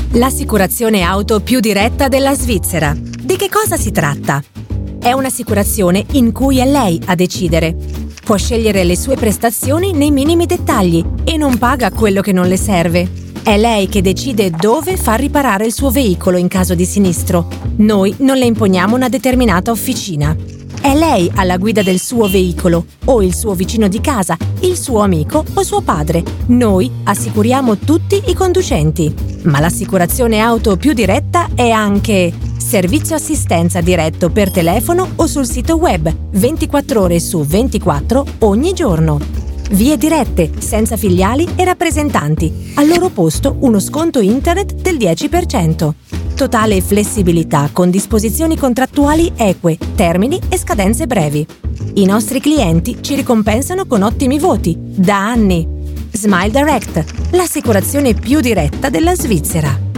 L'assicurazione auto più diretta della Svizzera. Di che cosa si tratta? È un'assicurazione in cui è lei a decidere. Può scegliere le sue prestazioni nei minimi dettagli e non paga quello che non le serve. È lei che decide dove far riparare il suo veicolo in caso di sinistro. Noi non le imponiamo una determinata officina. È lei alla guida del suo veicolo, o il suo vicino di casa, il suo amico o suo padre. Noi assicuriamo tutti i conducenti. Ma l'assicurazione auto più diretta è anche servizio assistenza diretto per telefono o sul sito web 24 ore su 24 ogni giorno. Vie dirette, senza filiali e rappresentanti. Al loro posto uno sconto internet del 10%. Totale flessibilità con disposizioni contrattuali eque, termini e scadenze brevi. I nostri clienti ci ricompensano con ottimi voti, da anni. Smile Direct, l'assicurazione più diretta della Svizzera.